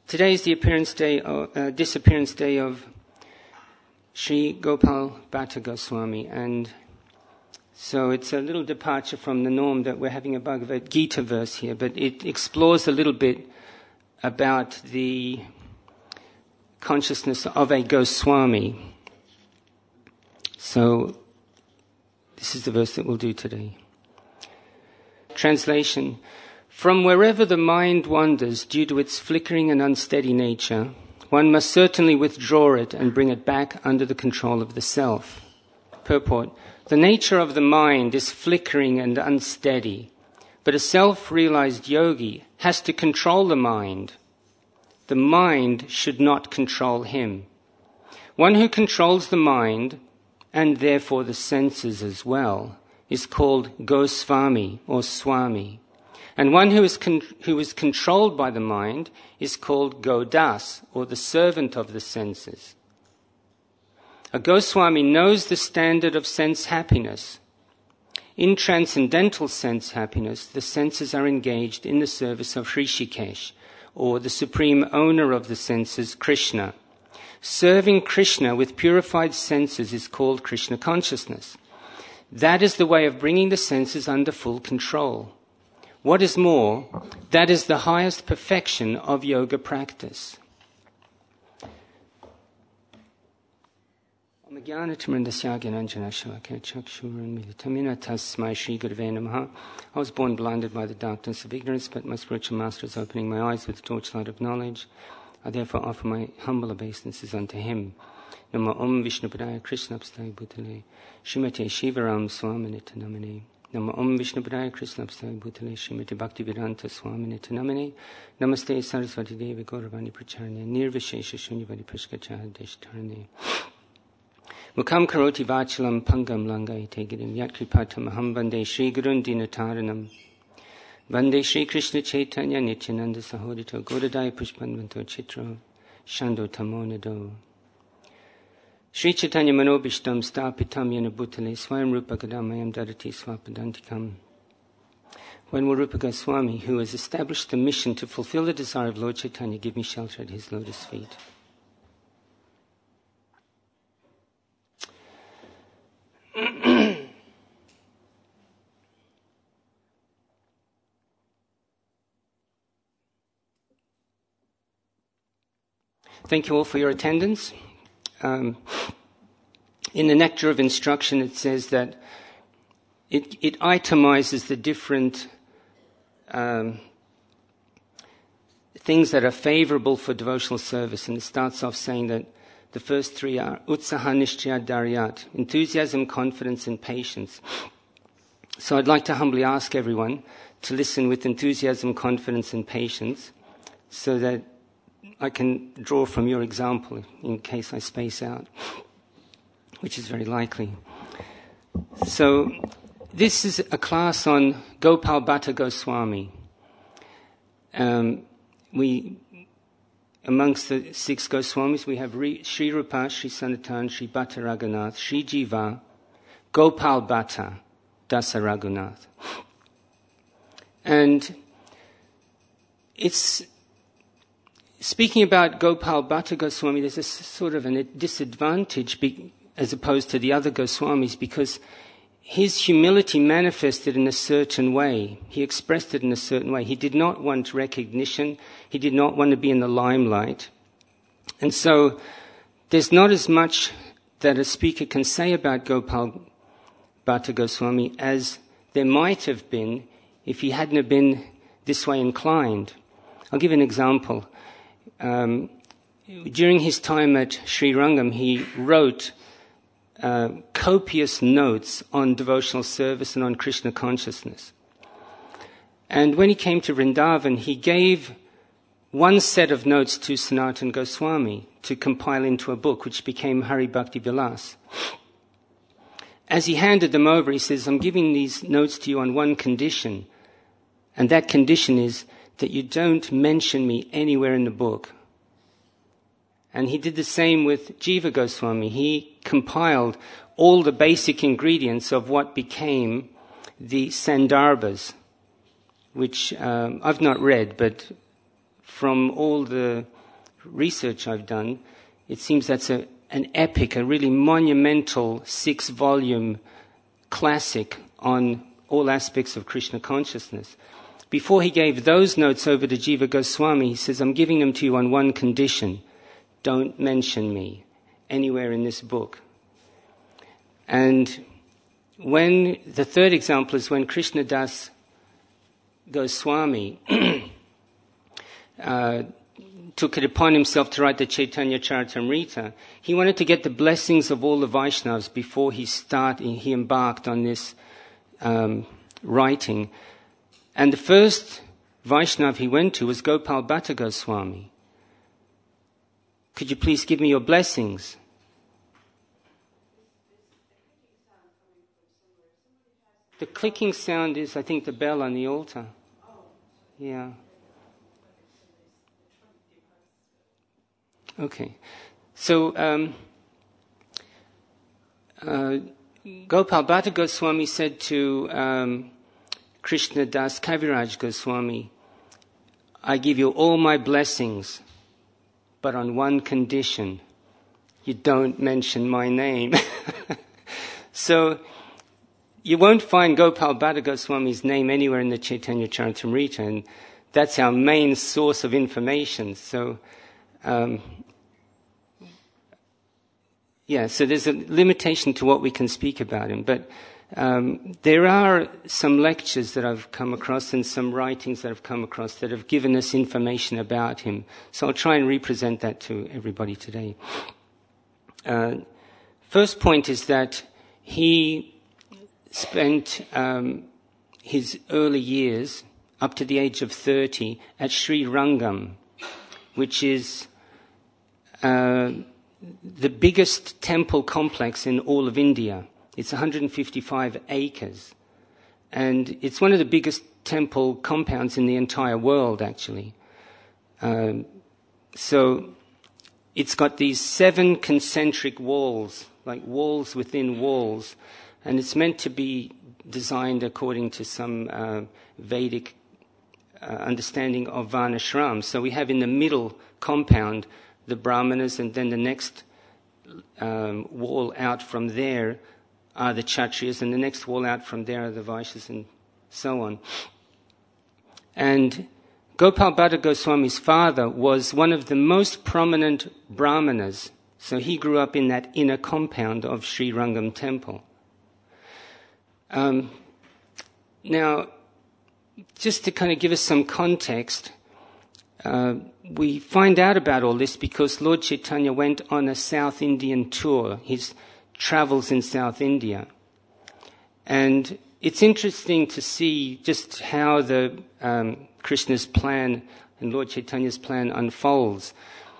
Today is the disappearance day of Sri Gopal Bhatta Goswami, and so it's a little departure from the norm that we're having a Bhagavad Gita verse here, but it explores a little bit about the consciousness of a Goswami. So this is the verse that we'll do today. Translation. From wherever the mind wanders due to its flickering and unsteady nature, one must certainly withdraw it and bring it back under the control of the self. Purport. The nature of the mind is flickering and unsteady, but a self-realized yogi has to control the mind. The mind should not control him. One who controls the mind, and therefore the senses as well, is called Goswami or Swami. And one who is controlled by the mind is called Godas, or the servant of the senses. A Goswami knows the standard of sense happiness. In transcendental sense happiness, the senses are engaged in the service of Hrishikesh, or the supreme owner of the senses, Krishna. Serving Krishna with purified senses is called Krishna consciousness. That is the way of bringing the senses under full control. What is more, that is the highest perfection of yoga practice. I was born blinded by the darkness of ignorance, but my spiritual master is opening my eyes with the torchlight of knowledge. I therefore offer my humble obeisances unto him. Namo Om Vishnupadaya Krishnapstaya Bhutale Srimate Shivaram Swaminita Namane. Namo Om Vishnupadaya Krishnapstaya Bhutale Srimate Bhaktivedanta Swaminita Namane. Namaste Saraswati Devi Gauravani Pracharne Nirvishesha Shunyavadi Prashkachara Deshtarne. Mukam Karoti Vachalam Pangam Langaite Girim Yat Kripatam Aham Vande Shri Gurun Dinataranam Vande Shri Krishna Chaitanya Nityananda Sahodito Godadaya Pushpanvanto Chitro Shando Tamonado Shri Chaitanya Manobishtam Stapitam Yana Bhutale Swayam Rupa Gadamayam Dadati Swapadantikam. When will Rupa Goswami, who has established the mission to fulfill the desire of Lord Chaitanya, give me shelter at his lotus feet? Thank you all for your attendance. In the Nectar of Instruction, it says that it itemizes the different things that are favorable for devotional service, and it starts off saying that the first three are Utsaha Nishchaya Daryat, enthusiasm, confidence, and patience. So I'd like to humbly ask everyone to listen with enthusiasm, confidence, and patience, so that I can draw from your example in case I space out, which is very likely. So this is a class on Gopal Bhatta Goswami. Amongst the 6 Goswamis, we have Sri Rupa, Sri Sanatan, Sri Bhatta Raghunath, Sri Jiva, Gopal Bhatta, Dasa Raghunath. And it's speaking about Gopal Bhatta Goswami, there's a sort of a disadvantage as opposed to the other Goswamis, because his humility manifested in a certain way. He expressed it in a certain way. He did not want recognition. He did not want to be in the limelight. And so there's not as much that a speaker can say about Gopal Bhatta Goswami as there might have been if he hadn't have been this way inclined. I'll give an example. During his time at Sri Rangam, he wrote copious notes on devotional service and on Krishna consciousness. And when he came to Vrindavan, he gave one set of notes to Sanatan Goswami to compile into a book, which became Hari Bhakti Vilas. As he handed them over, he says, I'm giving these notes to you on one condition, and that condition is that you don't mention me anywhere in the book. And he did the same with Jiva Goswami. He compiled all the basic ingredients of what became the Sandarbhas, which I've not read, but from all the research I've done, it seems that's an epic, a really monumental 6-volume classic on all aspects of Krishna consciousness. Before he gave those notes over to Jiva Goswami, he says, I'm giving them to you on one condition. Don't mention me anywhere in this book. And when the third example is when Krishnadas Goswami took it upon himself to write the Chaitanya Charitamrita, he wanted to get the blessings of all the Vaishnavas before he embarked on this writing. And the first Vaishnav he went to was Gopal Bhatta Goswami. Could you please give me your blessings? The clicking sound is, I think, the bell on the altar. Yeah. Okay. So, Gopal Bhatta Goswami said to Krishnadas Kaviraj Goswami, I give you all my blessings, but on one condition. You don't mention my name. So, you won't find Gopal Bhatta Goswami's name anywhere in the Chaitanya Charitamrita, and that's our main source of information. So, so there's a limitation to what we can speak about him. But there are some lectures that I've come across and some writings that I've come across that have given us information about him. So I'll try and represent that to everybody today. First point is that he spent his early years, up to the age of 30, at Sri Rangam, which is the biggest temple complex in all of India. It's 155 acres. And it's one of the biggest temple compounds in the entire world, actually. So it's got these 7 concentric walls, like walls within walls, and it's meant to be designed according to some Vedic understanding of Varnashram. So we have in the middle compound the Brahmanas, and then the next wall out from there are the Kshatriyas, and the next wall out from there are the Vaishyas, and so on. And Gopal Bhatta Goswami's father was one of the most prominent Brahmanas, so he grew up in that inner compound of Sri Rangam temple. Now, just to kind of give us some context, we find out about all this because Lord Chaitanya went on a South Indian tour, his travels in South India. And it's interesting to see just how the Krishna's plan and Lord Chaitanya's plan unfolds.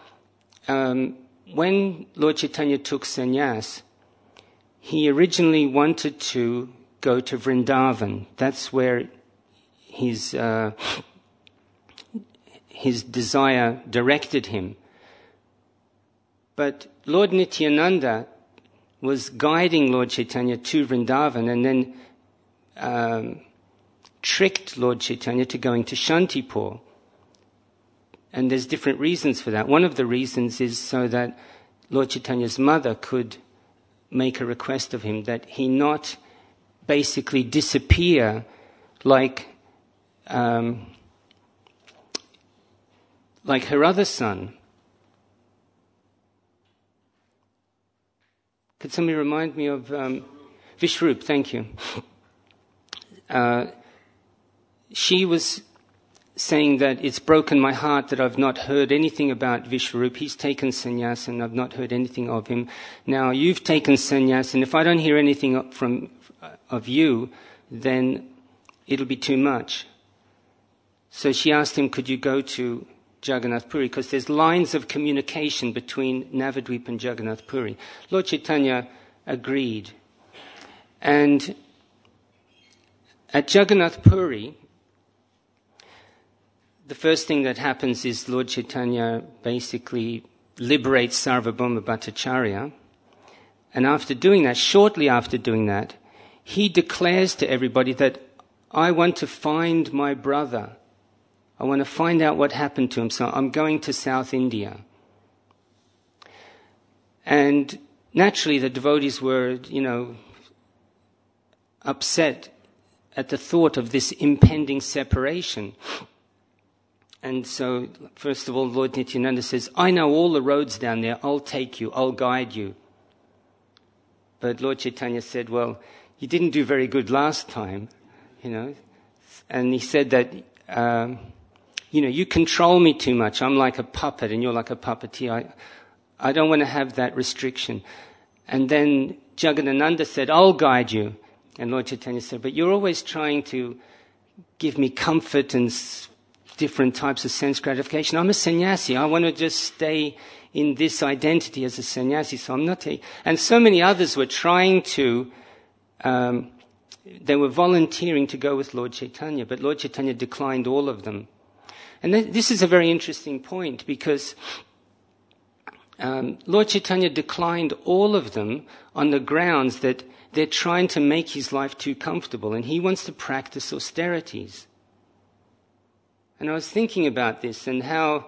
When Lord Chaitanya took sannyas, he originally wanted to go to Vrindavan. That's where his desire directed him. But Lord Nityananda was guiding Lord Chaitanya to Vrindavan and then tricked Lord Chaitanya to going to Shantipur. And there's different reasons for that. One of the reasons is so that Lord Chaitanya's mother could make a request of him that he not basically disappear like her other son. Could somebody remind me of Vishwarup? Thank you. She was saying that it's broken my heart that I've not heard anything about Vishwarup. He's taken sannyas and I've not heard anything of him. Now you've taken sannyas, and if I don't hear anything of you, then it'll be too much. So she asked him, could you go to Jagannath Puri? Because there's lines of communication between Navadvip and Jagannath Puri. Lord Chaitanya agreed. And at Jagannath Puri, the first thing that happens is Lord Chaitanya basically liberates Sarvabhauma Bhattacharya. And after doing that, shortly after doing that, he declares to everybody that I want to find my brother. I want to find out what happened to him, so I'm going to South India. And naturally the devotees were, upset at the thought of this impending separation. And so, first of all, Lord Nityananda says, I know all the roads down there, I'll take you, I'll guide you. But Lord Chaitanya said, well, you didn't do very good last time, And he said that, you control me too much. I'm like a puppet and you're like a puppeteer. I don't want to have that restriction. And then Jagadananda said, I'll guide you. And Lord Chaitanya said, but you're always trying to give me comfort and different types of sense gratification. I'm a sannyasi. I want to just stay in this identity as a sannyasi. So I'm not and so many others were trying to, they were volunteering to go with Lord Chaitanya, but Lord Chaitanya declined all of them. And this is a very interesting point because Lord Chaitanya declined all of them on the grounds that they're trying to make his life too comfortable and he wants to practice austerities. And I was thinking about this and how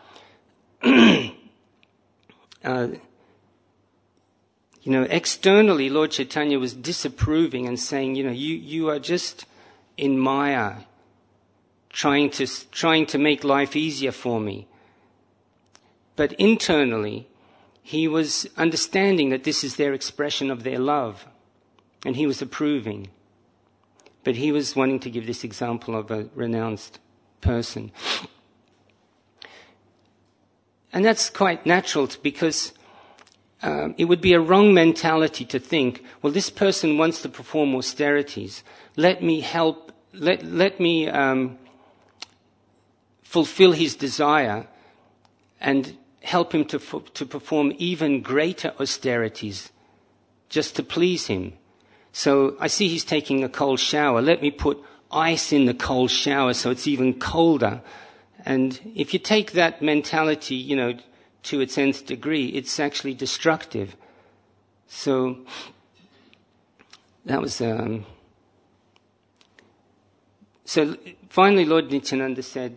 externally Lord Chaitanya was disapproving and saying, you are just in Maya, trying to make life easier for me. But internally, he was understanding that this is their expression of their love, and he was approving. But he was wanting to give this example of a renounced person. And that's quite natural because it would be a wrong mentality to think, well, this person wants to perform austerities. Let me help, let me fulfill his desire and help him to perform even greater austerities just to please him. So I see he's taking a cold shower. Let me put ice in the cold shower so it's even colder. And if you take that mentality, to its nth degree, it's actually destructive. So that was... So finally Lord Nityananda said,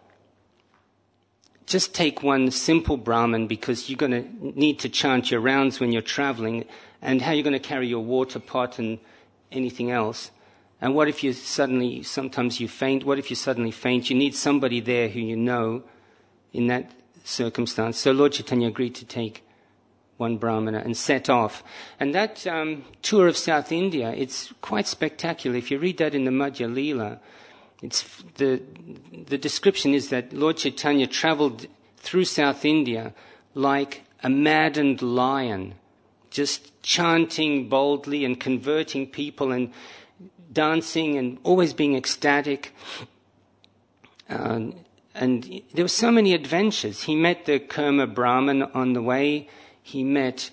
just take one simple Brahman because you're going to need to chant your rounds when you're traveling, and how you're going to carry your water pot and anything else. And what if sometimes you faint? What if you suddenly faint? You need somebody there who you know in that circumstance. So Lord Chaitanya agreed to take one Brahmana and set off. And that tour of South India, it's quite spectacular. If you read that in the Madhya Leela, it's the description is that Lord Chaitanya traveled through South India like a maddened lion, just chanting boldly and converting people and dancing and always being ecstatic. And there were so many adventures. He met the Kurma Brahmin on the way. He met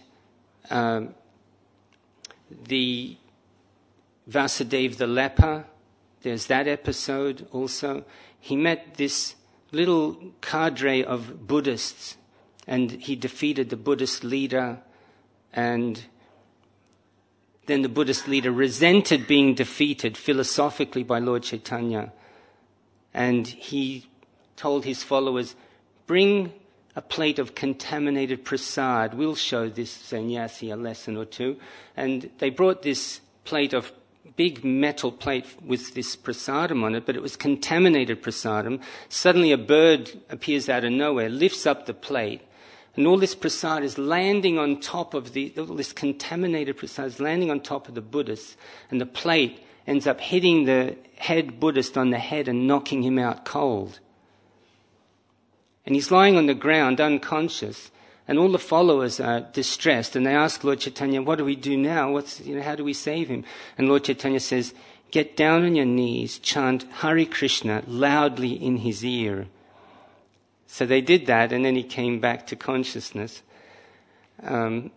the Vasudeva the leper. There's that episode also. He met this little cadre of Buddhists, and he defeated the Buddhist leader, and then the Buddhist leader resented being defeated philosophically by Lord Chaitanya, and he told his followers, bring a plate of contaminated prasad, we'll show this sannyasi a lesson or two. And they brought this big metal plate with this prasadam on it, but it was contaminated prasadam. Suddenly a bird appears out of nowhere, lifts up the plate, and all this prasad is landing on top of all this contaminated prasad is landing on top of the Buddhist, and the plate ends up hitting the head Buddhist on the head and knocking him out cold. And he's lying on the ground unconscious, and all the followers are distressed, and they ask Lord Chaitanya, what do we do now? How do we save him? And Lord Chaitanya says, get down on your knees, chant Hare Krishna loudly in his ear. So they did that, and then he came back to consciousness. And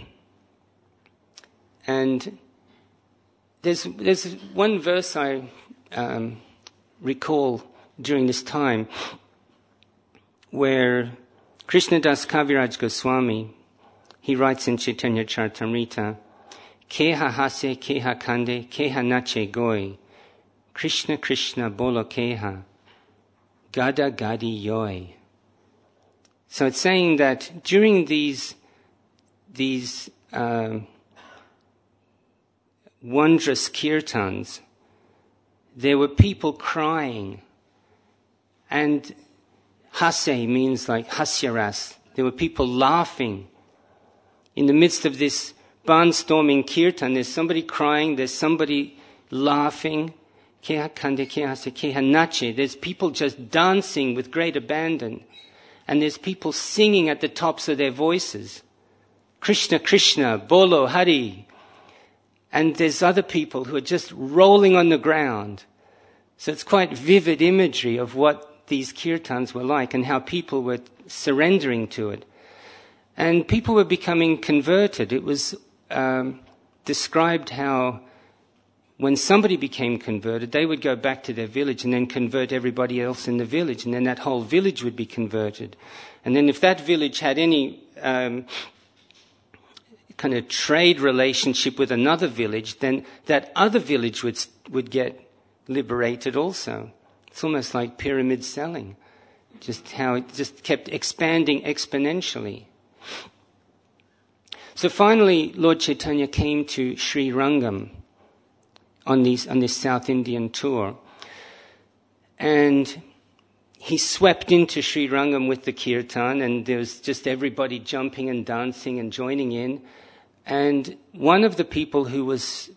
there's one verse I recall during this time where Krishnadas Kaviraj Goswami, he writes in Chaitanya Charitamrita, Keha hase, keha kande, keha nache goy, Krishna Krishna bolo keha, gada gadi yoy. So it's saying that during these these wondrous kirtans, there were people crying, and hase means like hasyaras. There were people laughing. In the midst of this barnstorming kirtan, there's somebody crying, there's somebody laughing. There's people just dancing with great abandon. And there's people singing at the tops of their voices. Krishna, Krishna, Bolo, Hari. And there's other people who are just rolling on the ground. So it's quite vivid imagery of what these kirtans were like and how people were surrendering to it. And people were becoming converted. It was described how when somebody became converted, they would go back to their village and then convert everybody else in the village, and then that whole village would be converted. And then if that village had any kind of trade relationship with another village, then that other village would get liberated also. It's almost like pyramid selling, just how it just kept expanding exponentially. So finally, Lord Chaitanya came to Sri Rangam on this South Indian tour. And he swept into Sri Rangam with the kirtan, and there was just everybody jumping and dancing and joining in. And one of the people who was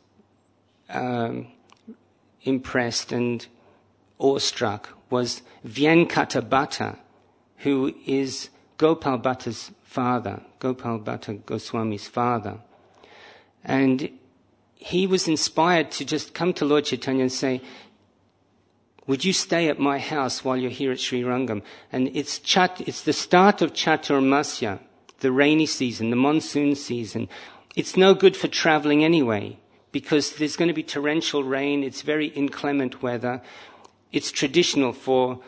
impressed and awestruck was Vyankata Bhatta, who is Gopal Bhatta's father, Gopal Bhatta Goswami's father. And he was inspired to just come to Lord Chaitanya and say, would you stay at my house while you're here at Sri Rangam? And it's the start of Chaturmasya, the rainy season, the monsoon season. It's no good for traveling anyway, because there's going to be torrential rain. It's very inclement weather. It's traditional for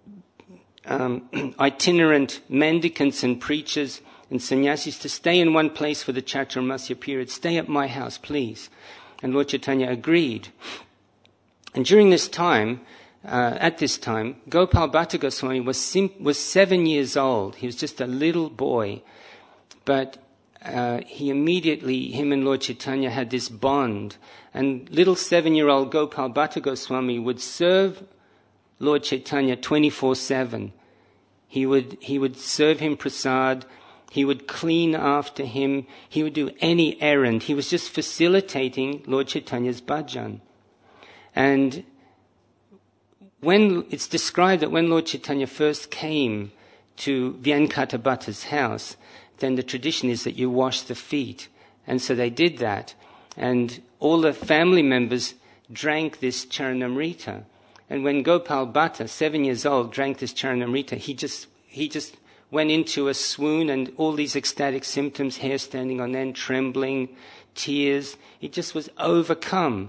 itinerant mendicants and preachers and sannyasis to stay in one place for the Chaturmasya period. Stay at my house, please. And Lord Chaitanya agreed. And during this time, at this time, Gopal Bhatta Goswami was 7 years old. He was just a little boy. But him and Lord Chaitanya had this bond. And little 7-year-old Gopal Bhatta Goswami would serve Lord Chaitanya 24/7. He would serve him prasad. He would clean after him. He would do any errand. He was just facilitating Lord Chaitanya's bhajan. And when it's described that when Lord Chaitanya first came to Vyankata Bhatta's house, then the tradition is that you wash the feet. And so they did that. And all the family members drank this Charanamrita. And when Gopal Bhatta, 7 years old, drank this Charanamrita, he just went into a swoon, and all these ecstatic symptoms, hair standing on end, trembling, tears. He just was overcome.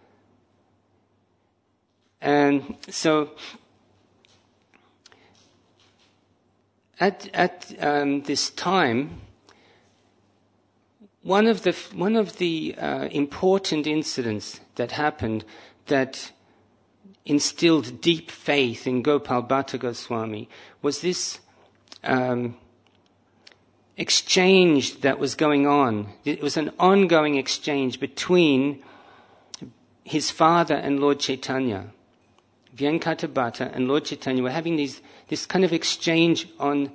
And so at this time, one of the important incidents that happened that instilled deep faith in Gopal Bhatta Goswami was this exchange that was going on. It was an ongoing exchange between his father and Lord Chaitanya. Vyankata Bhatta and Lord Chaitanya were having this kind of exchange on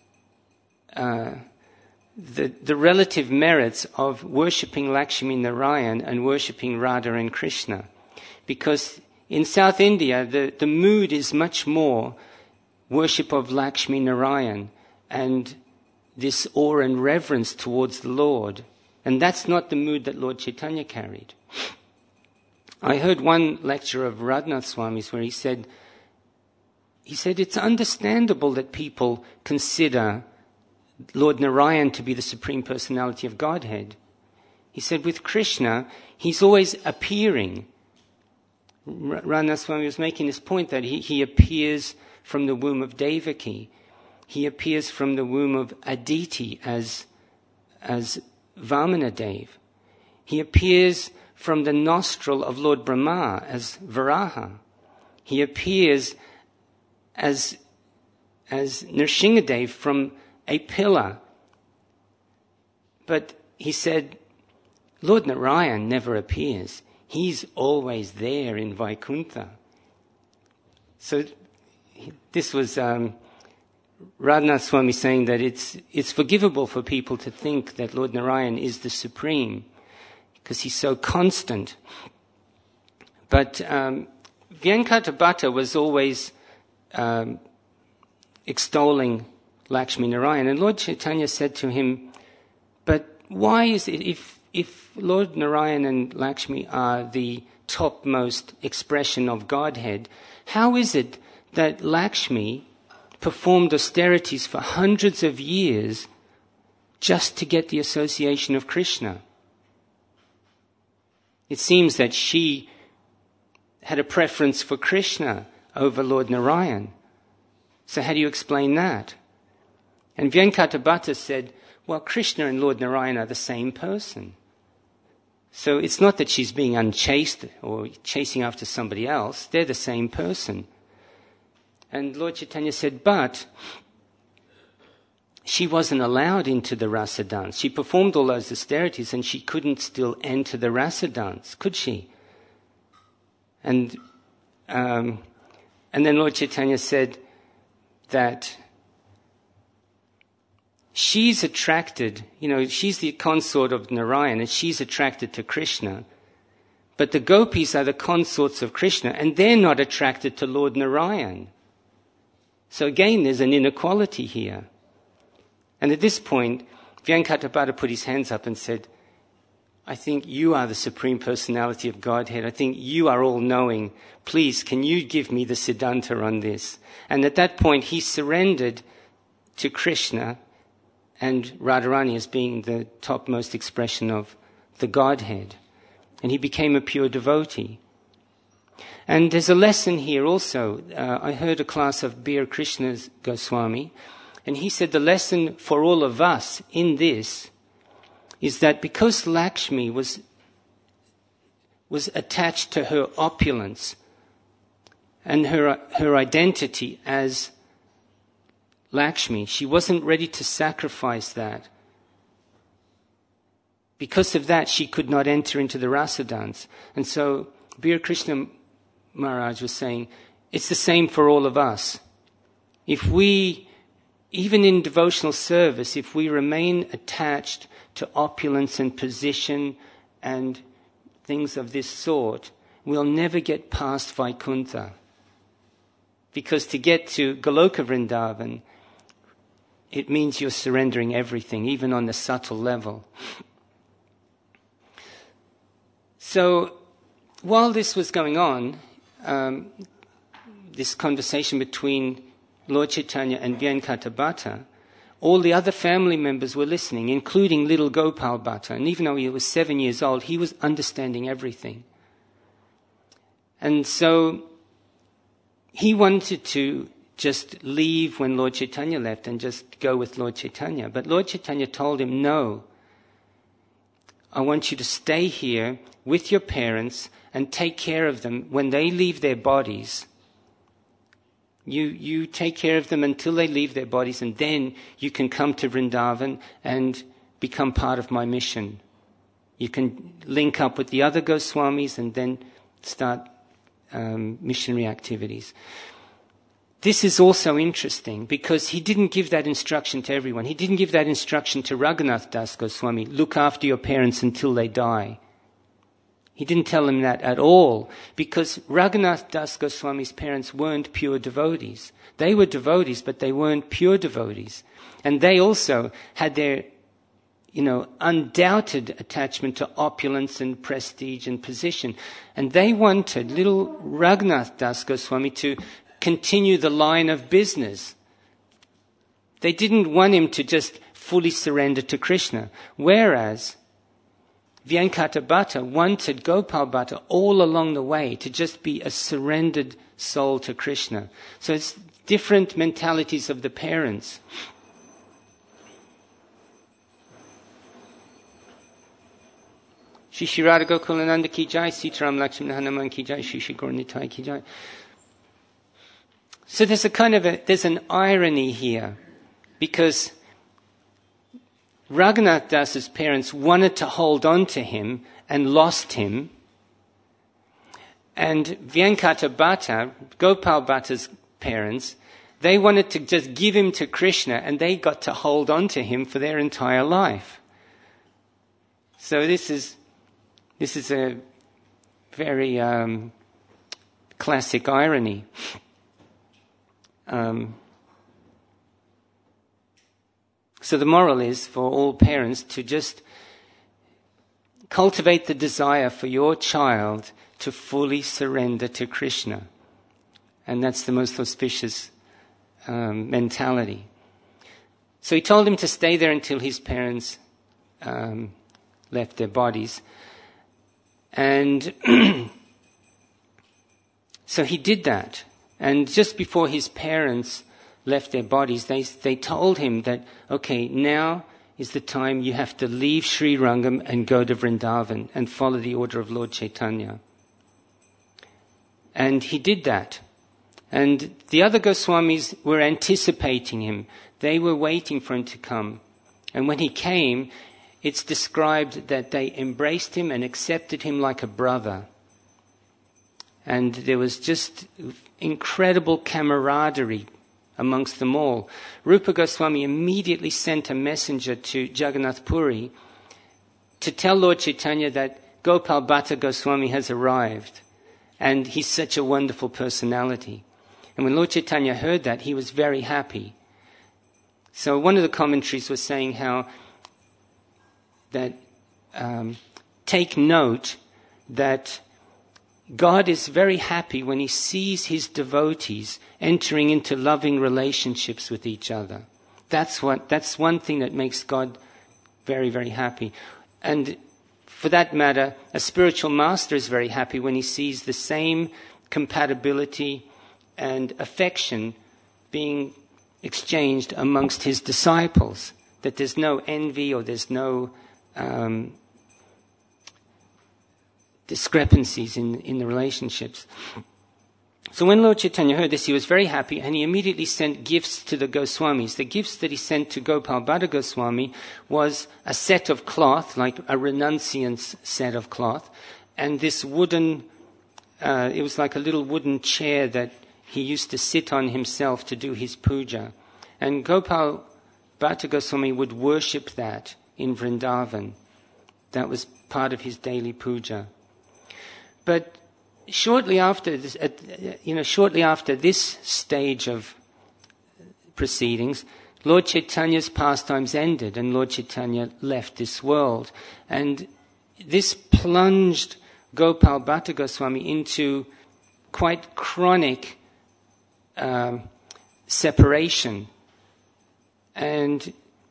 the relative merits of worshipping Lakshmi Narayan and worshipping Radha and Krishna. Because in South India, the mood is much more worship of Lakshmi Narayan and this awe and reverence towards the Lord. And that's not the mood that Lord Chaitanya carried. I heard one lecture of Radhanath Swami's where he said it's understandable that people consider Lord Narayan to be the Supreme Personality of Godhead. He said with Krishna, he's always appearing. Radhanath Swami was making this point that he appears from the womb of Devaki. He appears from the womb of Aditi as Vamanadev. He appears from the nostril of Lord Brahma as Varaha. He appears as Nrsingadev from a pillar. But he said, Lord Narayan never appears. He's always there in Vaikuntha. So this was Radhanath Swami saying that it's forgivable for people to think that Lord Narayan is the supreme because he's so constant. But Vyankata Bhatta was always extolling Lakshmi Narayan, and Lord Chaitanya said to him, but why is it, if Lord Narayan and Lakshmi are the topmost expression of Godhead, how is it that Lakshmi performed austerities for hundreds of years just to get the association of Krishna? It seems that she had a preference for Krishna over Lord Narayan. So how do you explain that? And Vyankata Bhatta said, well, Krishna and Lord Narayan are the same person. So it's not that she's being unchaste or chasing after somebody else. They're the same person. And Lord Chaitanya said, but she wasn't allowed into the rasa dance. She performed all those austerities and she couldn't still enter the rasa dance, could she? And then Lord Chaitanya said that she's attracted, she's the consort of Narayan and she's attracted to Krishna. But the gopis are the consorts of Krishna and they're not attracted to Lord Narayan. So again, there's an inequality here. And at this point, Vyankata Bhatta put his hands up and said, I think you are the Supreme Personality of Godhead. I think you are all-knowing. Please, can you give me the Siddhanta on this? And at that point, he surrendered to Krishna and Radharani as being the topmost expression of the Godhead. And he became a pure devotee. And there's a lesson here also. I heard a class of Bir Krishna Goswami, and he said the lesson for all of us in this is that because Lakshmi was attached to her opulence and her identity as Lakshmi, she wasn't ready to sacrifice that. Because of that, she could not enter into the rasa dance. And so Bir Krishna Maharaj was saying, it's the same for all of us. If we, even in devotional service, if we remain attached to opulence and position and things of this sort, we'll never get past Vaikuntha. Because to get to Goloka Vrindavan, it means you're surrendering everything, even on the subtle level. So, while this was going on, this conversation between Lord Chaitanya and Vyankata Bhatta, all the other family members were listening, including little Gopal Bhatta. And even though he was 7 years old, he was understanding everything. And so he wanted to just leave when Lord Chaitanya left and just go with Lord Chaitanya. But Lord Chaitanya told him, no, I want you to stay here with your parents and take care of them when they leave their bodies. You take care of them until they leave their bodies, and then you can come to Vrindavan and become part of my mission. You can link up with the other Goswamis and then start missionary activities. This is also interesting because he didn't give that instruction to everyone. He didn't give that instruction to Raghunath Das Goswami, look after your parents until they die. He didn't tell him that at all because Raghunath Das Goswami's parents weren't pure devotees. They were devotees, but they weren't pure devotees. And they also had their, undoubted attachment to opulence and prestige and position. And they wanted little Raghunath Das Goswami to continue the line of business. They didn't want him to just fully surrender to Krishna. Whereas Vyankata Bhatta wanted Gopal Bhatta all along the way to just be a surrendered soul to Krishna. So it's different mentalities of the parents. Shri Shri Radha Gokulananda ki jai, Sitaram Lakshmana Hanuman ki jai, Shri Shri Gaura Nitai ki jai. So there's an irony here, because Raghunath Das's parents wanted to hold on to him and lost him. And Venkata Bhatta, Gopal Bhatta's parents, they wanted to just give him to Krishna, and they got to hold on to him for their entire life. So this is a very classic irony. So the moral is for all parents to just cultivate the desire for your child to fully surrender to Krishna. And that's the most auspicious mentality. So he told him to stay there until his parents left their bodies. And so he did that. And just before his parents left their bodies, they told him that, okay, now is the time you have to leave Sri Rangam and go to Vrindavan and follow the order of Lord Chaitanya. And he did that. And the other Goswamis were anticipating him. They were waiting for him to come. And when he came, it's described that they embraced him and accepted him like a brother. And there was just incredible camaraderie amongst them all. Rupa Goswami immediately sent a messenger to Jagannath Puri to tell Lord Chaitanya that Gopal Bhatta Goswami has arrived. And he's such a wonderful personality. And when Lord Chaitanya heard that, he was very happy. So one of the commentaries was saying how that take note that God is very happy when he sees his devotees entering into loving relationships with each other. That's one thing that makes God very, very happy. And for that matter, a spiritual master is very happy when he sees the same compatibility and affection being exchanged amongst his disciples, that there's no envy or there's no discrepancies in the relationships. So when Lord Chaitanya heard this, he was very happy, and he immediately sent gifts to the Goswamis. The gifts that he sent to Gopal Bhatta Goswami was a set of cloth, like a renunciant's set of cloth, and this wooden, it was like a little wooden chair that he used to sit on himself to do his puja. And Gopal Bhatta Goswami would worship that in Vrindavan. That was part of his daily puja. But shortly after this stage of proceedings, Lord Chaitanya's pastimes ended and Lord Chaitanya left this world. And this plunged Gopal Bhatta Goswami into quite chronic separation. And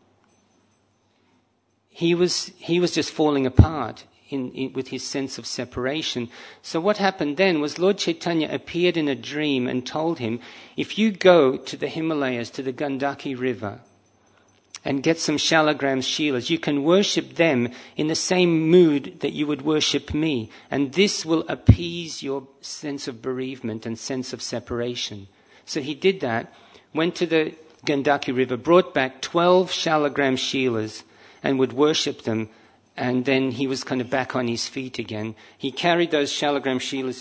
he was just falling apart with his sense of separation. So what happened then was Lord Chaitanya appeared in a dream and told him, if you go to the Himalayas, to the Gandaki river, and get some Shalagram Shilas, you can worship them in the same mood that you would worship me. And this will appease your sense of bereavement and sense of separation. So he did that, went to the Gandaki river, brought back 12 Shalagram Shilas and would worship them. And then he was kind of back on his feet again. He carried those Shalagram Shilas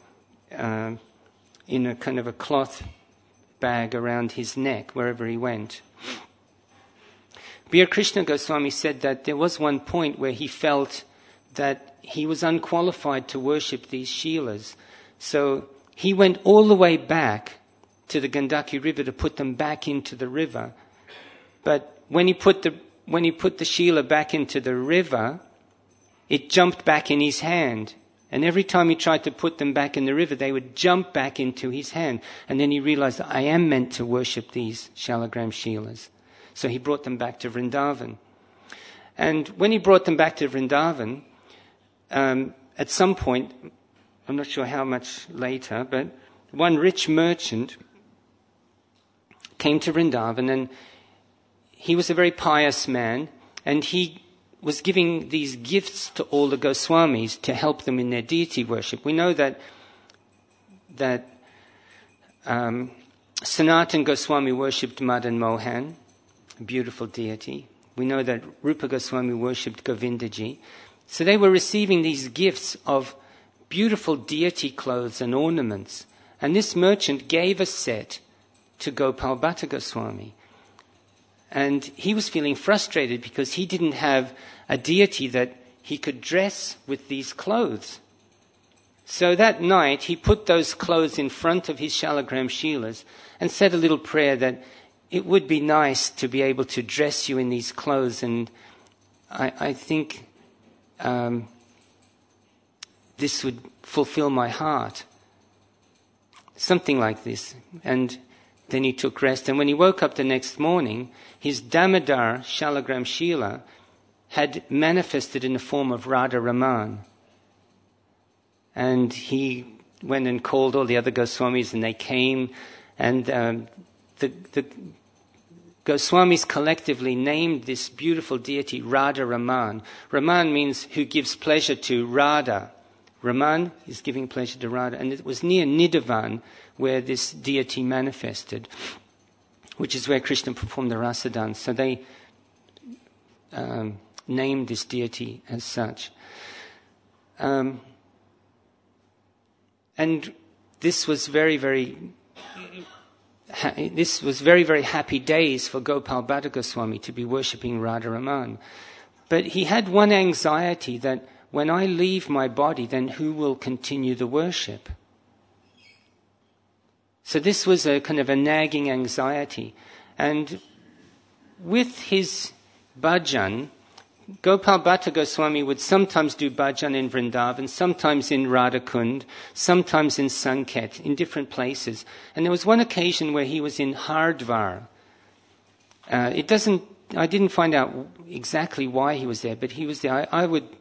in a kind of a cloth bag around his neck wherever he went. Bir Krishna Goswami said that there was one point where he felt that he was unqualified to worship these Shilas. So he went all the way back to the Gandaki river to put them back into the river. But when he put the Shila back into the river, it jumped back in his hand. And every time he tried to put them back in the river, they would jump back into his hand. And then he realized that I am meant to worship these Shalagram Shilas. So he brought them back to Vrindavan. And when he brought them back to Vrindavan, at some point, I'm not sure how much later, but one rich merchant came to Vrindavan, and he was a very pious man, and he was giving these gifts to all the Goswamis to help them in their deity worship. We know that Sanatan Goswami worshipped Madan Mohan, a beautiful deity. We know that Rupa Goswami worshipped Govindaji. So they were receiving these gifts of beautiful deity clothes and ornaments. And this merchant gave a set to Gopal Bhatta Goswami. And he was feeling frustrated because he didn't have a deity that he could dress with these clothes. So that night he put those clothes in front of his Shalagram Shilas and said a little prayer that it would be nice to be able to dress you in these clothes, and I think this would fulfill my heart. Something like this. And then he took rest. And when he woke up the next morning, his Damodar Shalagram Shila had manifested in the form of Radha Raman. And he went and called all the other Goswamis, and they came. And the Goswamis collectively named this beautiful deity Radha Raman. Raman means who gives pleasure to Radha. Raman is giving pleasure to Radha. And it was near Nidavan where this deity manifested, which is where Krishna performed the rasa dance. So they named this deity as such. And this was very, very happy days for Gopal Bhatta Goswami to be worshipping Radha Raman. But he had one anxiety, that when I leave my body, then who will continue the worship? So this was a kind of a nagging anxiety. And with his bhajan, Gopal Bhatta Goswami would sometimes do bhajan in Vrindavan, sometimes in Radhakund, sometimes in Sanket, in different places. And there was one occasion where he was in Hardwar. I didn't find out exactly why he was there, but he was there. I would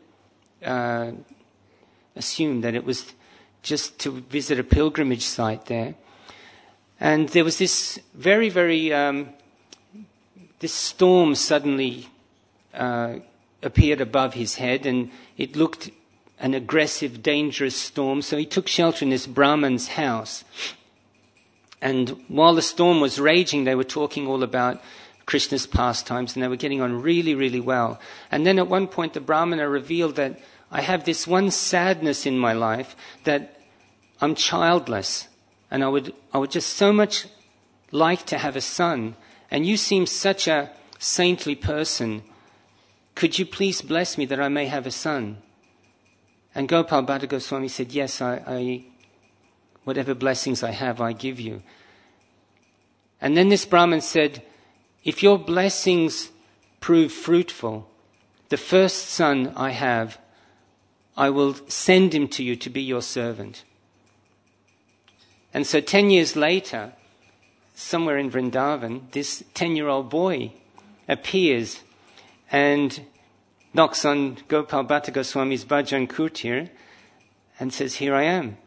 assume that it was just to visit a pilgrimage site there. And there was this very, very, this storm suddenly appeared above his head, and it looked an aggressive, dangerous storm. So he took shelter in this Brahman's house. And while the storm was raging, they were talking all about Krishna's pastimes, and they were getting on really, really well. And then at one point the Brahmana revealed that I have this one sadness in my life, that I'm childless, and I would just so much like to have a son, and you seem such a saintly person. Could you please bless me that I may have a son? And Gopal Bhatta Goswami said, yes, I whatever blessings I have, I give you. And then this Brahmin said, if your blessings prove fruitful, the first son I have, I will send him to you to be your servant. And so 10 years later, somewhere in Vrindavan, this 10-year-old boy appears and knocks on Gopal Bhatta Goswami's bhajan kutir and says, here I am.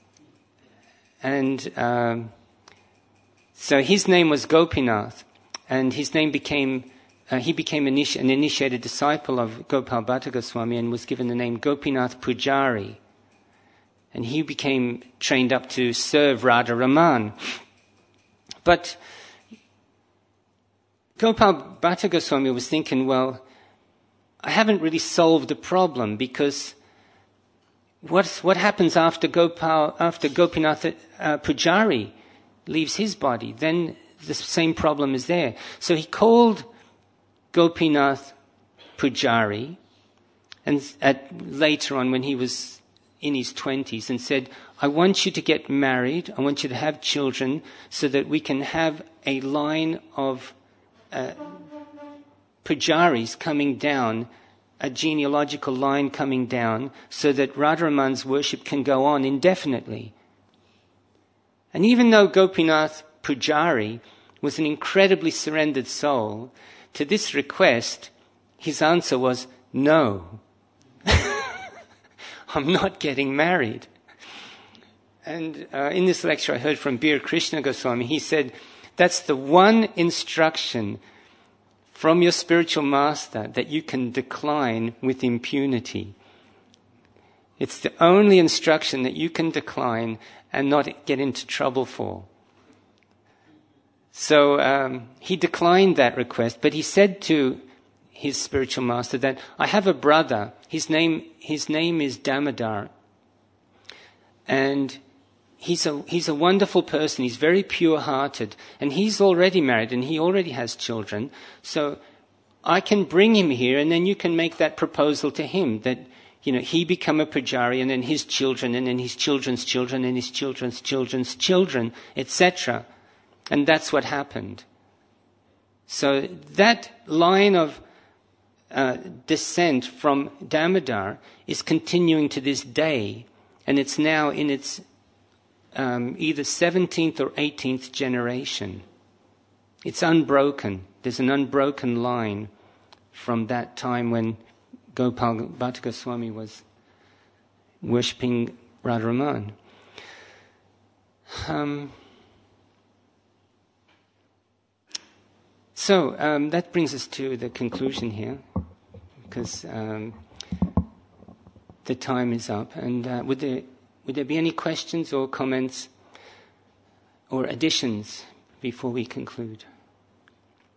And so his name was Gopinath, and his name he became an initiated disciple of Gopal Bhatta Goswami and was given the name Gopinath Pujari. And he became trained up to serve Radha Raman. But Gopal Bhatta Goswami was thinking, well, I haven't really solved the problem, because what happens after Gopinath Pujari leaves his body? Then the same problem is there. So he called Gopinath Pujari, and later on when he was in his 20s, and said, I want you to get married, I want you to have children, so that we can have a line of pujaris coming down, a genealogical line coming down, so that Radharaman's worship can go on indefinitely. And even though Gopinath Pujari was an incredibly surrendered soul, to this request, his answer was, no. I'm not getting married. And in this lecture I heard from Bir Krishna Goswami. He said, that's the one instruction from your spiritual master that you can decline with impunity. It's the only instruction that you can decline and not get into trouble for. So he declined that request, but he said to his spiritual master that I have a brother. His name is Damodar, and he's a wonderful person. He's very pure-hearted, and he's already married, and he already has children. So I can bring him here, and then you can make that proposal to him that, he become a Pujari, and then his children, and then his children's children, and his children's children's children, etc. And that's what happened. So that line of descent from Damodar is continuing to this day, and it's now in its either 17th or 18th generation. It's unbroken. There's an unbroken line from that time when Gopal Bhatta Goswami was worshipping Radharaman. So that brings us to the conclusion here, because the time is up. And would there be any questions or comments or additions before we conclude?